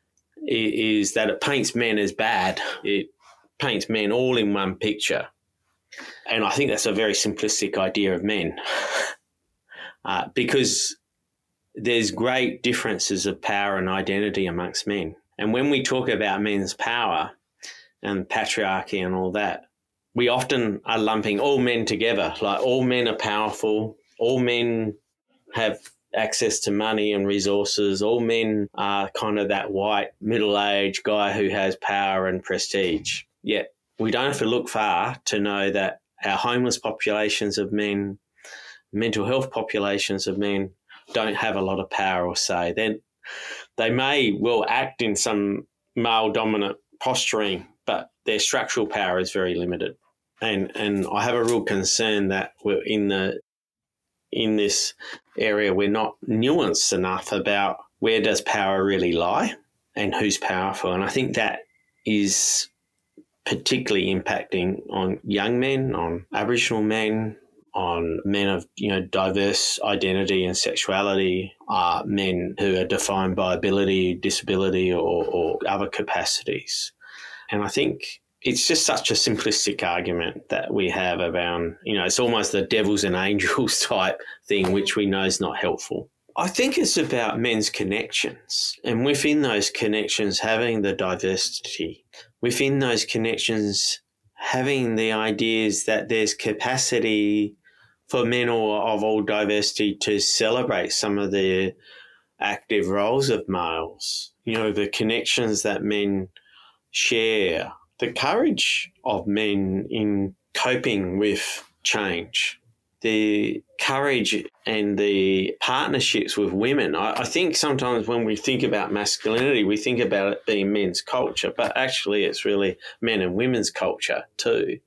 H: is that it paints men as bad. It paints men all in one picture. And I think that's a very simplistic idea of men, uh, because there's great differences of power and identity amongst men. And when we talk about men's power and patriarchy and all that, we often are lumping all men together, like all men are powerful, all men have access to money and resources, all men are kind of that white middle-aged guy who has power and prestige. Yet we don't have to look far to know that our homeless populations of men, mental health populations of men don't have a lot of power or say. Then they may well act in some male-dominant posturing, but their structural power is very limited. And and I have a real concern that we're in the in this area we're not nuanced enough about where does power really lie and who's powerful. And I think that is particularly impacting on young men, on Aboriginal men, on men of, you know, diverse identity and sexuality, uh, men who are defined by ability, disability or, or other capacities. And I think it's just such a simplistic argument that we have around, you know, it's almost the devils and angels type thing, which we know is not helpful. I think it's about men's connections, and within those connections, having the diversity, within those connections, having the ideas that there's capacity for men or of all diversity to celebrate some of the active roles of males, you know, the connections that men share, the courage of men in coping with change, the courage and the partnerships with women. I, I think sometimes when we think about masculinity, we think about it being men's culture, but actually it's really men and women's culture too.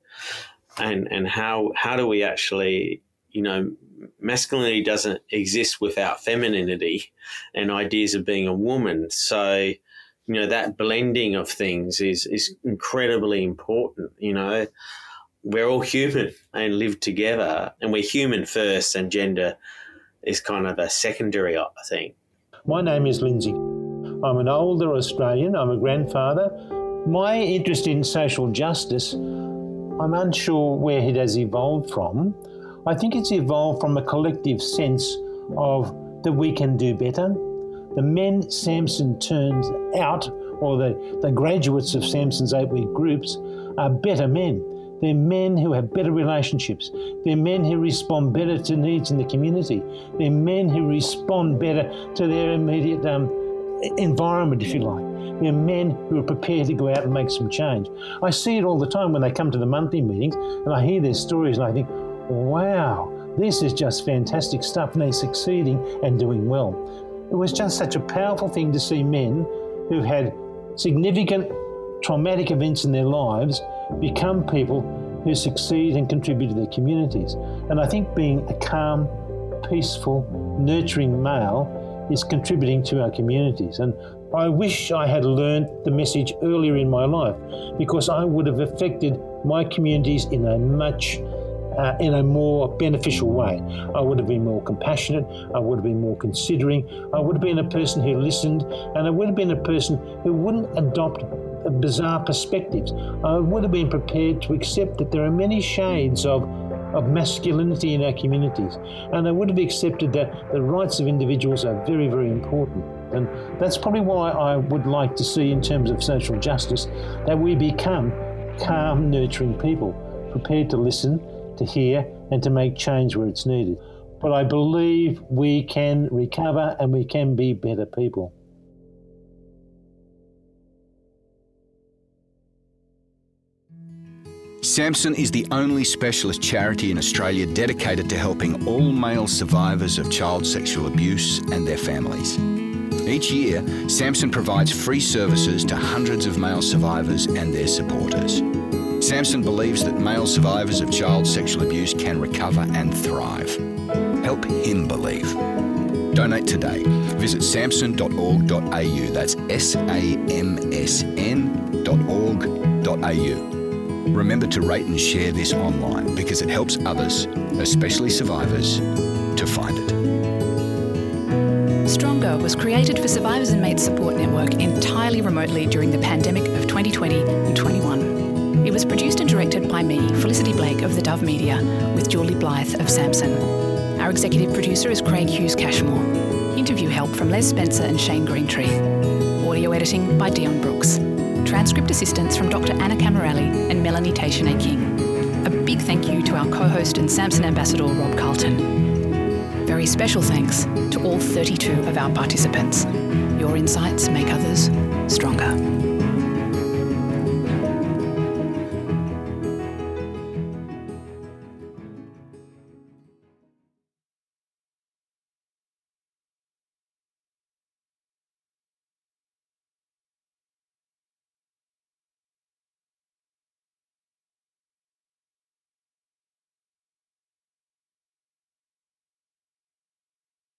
H: And and how how do we actually, you know, masculinity doesn't exist without femininity and ideas of being a woman. So, you know, that blending of things is is incredibly important. You know, we're all human and live together, and we're human first, and gender is kind of a secondary, I think.
M: My name is Lindsay. I'm an older Australian. I'm a grandfather. My interest in social justice, I'm unsure where it has evolved from. I think it's evolved from a collective sense of that we can do better. The men Samson turns out, or the, the graduates of Samson's eight-week groups, are better men. They're men who have better relationships. They're men who respond better to needs in the community. They're men who respond better to their immediate um, environment, if you like. They're men who are prepared to go out and make some change. I see it all the time when they come to the monthly meetings and I hear their stories and I think, wow, this is just fantastic stuff, and they're succeeding and doing well. It was just such a powerful thing to see men who've had significant traumatic events in their lives become people who succeed and contribute to their communities. And I think being a calm, peaceful, nurturing male is contributing to our communities. And I wish I had learned the message earlier in my life, because I would have affected my communities in a much Uh, in a more beneficial way. I would have been more compassionate, I would have been more considering, I would have been a person who listened, and I would have been a person who wouldn't adopt bizarre perspectives. I would have been prepared to accept that there are many shades of, of masculinity in our communities, and I would have accepted that the rights of individuals are very, very important. And that's probably why I would like to see, in terms of social justice, that we become calm, nurturing people, prepared to listen, to hear, and to make change where it's needed. But I believe we can recover and we can be better people.
A: Samson is the only specialist charity in Australia dedicated to helping all male survivors of child sexual abuse and their families. Each year, Samson provides free services to hundreds of male survivors and their supporters. Samson believes that male survivors of child sexual abuse can recover and thrive. Help him believe. Donate today. Visit samson dot org dot a u. That's S A M S N dot org dot a u. Remember to rate and share this online, because it helps others, especially survivors, to find it.
B: Stronger was created for Survivors and Mates Support Network entirely remotely during the pandemic of twenty twenty and twenty-one. It was produced and directed by me, Felicity Blake of the Dove Media, with Julie Blythe of Samson. Our executive producer is Craig Hughes Cashmore. Interview help from Les Spencer and Shane Greentree. Audio editing by Dion Brooks. Transcript assistance from Doctor Anna Camarelli and Melanie Teixeira-King. A big thank you to our co-host and Samson ambassador, Rob Carlton. Very special thanks to all thirty-two of our participants. Your insights make others stronger.